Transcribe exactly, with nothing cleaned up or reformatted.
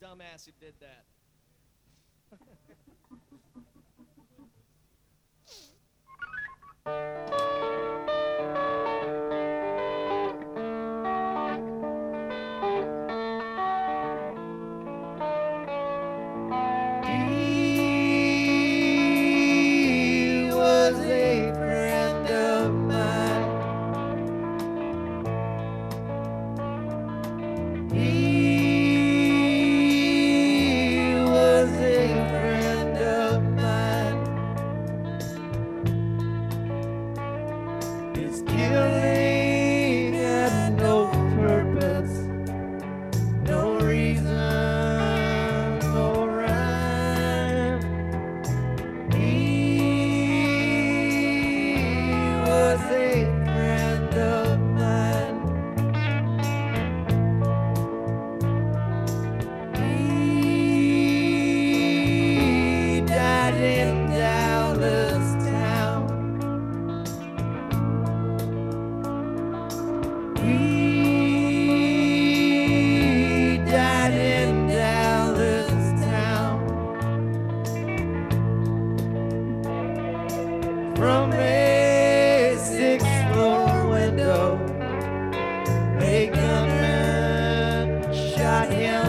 dumbass who did that. He was a friend of mine. He was a friend of mine. His killing had no purpose, no reason, no rhyme. He was a friend of mine. He died in Dallas town. He died in Dallas town. From a sixth floor window, a gunman shot him